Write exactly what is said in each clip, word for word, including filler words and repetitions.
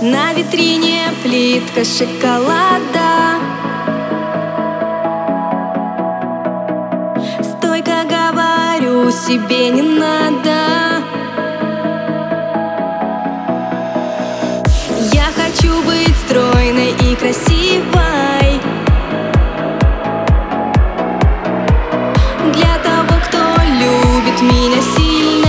На витрине плитка шоколада. Стойко говорю себе, не надо. Я хочу быть стройной и красивой для того, кто любит меня сильно.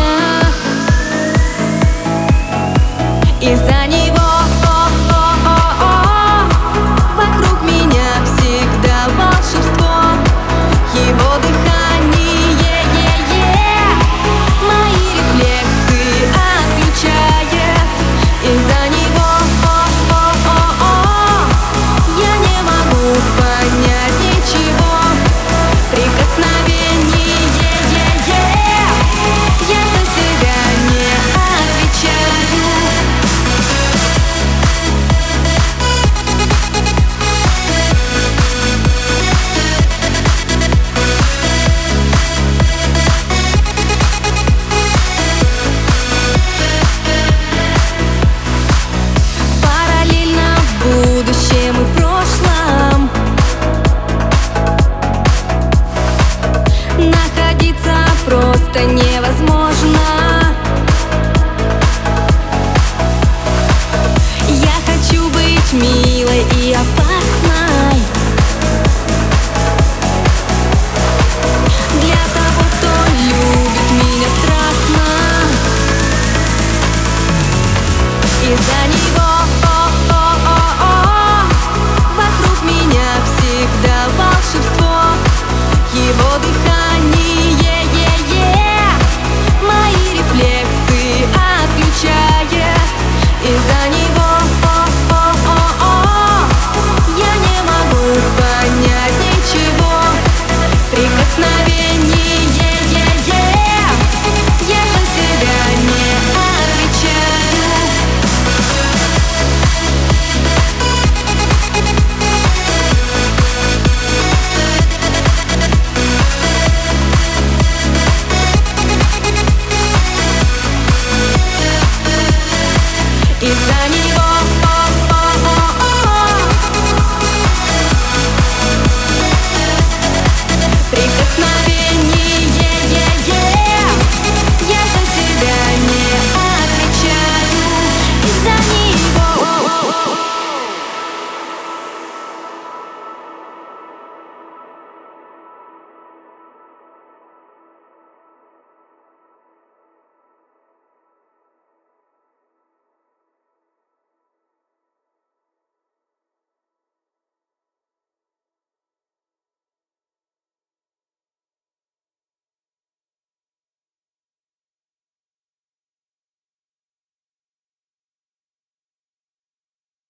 Из-за него о-о-о-о вокруг меня всегда волшебство. Его дыхание, е-е-е, мои рефлексы отключает. Из-за него о-о-о-о я не могу понять ничего. Прикосновение, е-е-е, я за себя не отвечаю. Параллельно в будущем и прошлом находиться просто невозможно. Я хочу быть милой и опасной для того, кто любит меня страстно. Из-за него о-о-о-о вокруг меня всегда волшебство. Его дыхание, е-е-е, мои рефлексы отключает. Из-за него о-о-о-о я не могу понять ничего. Прикосновение, е-е-е, я за себя не отвечаю. Из-за него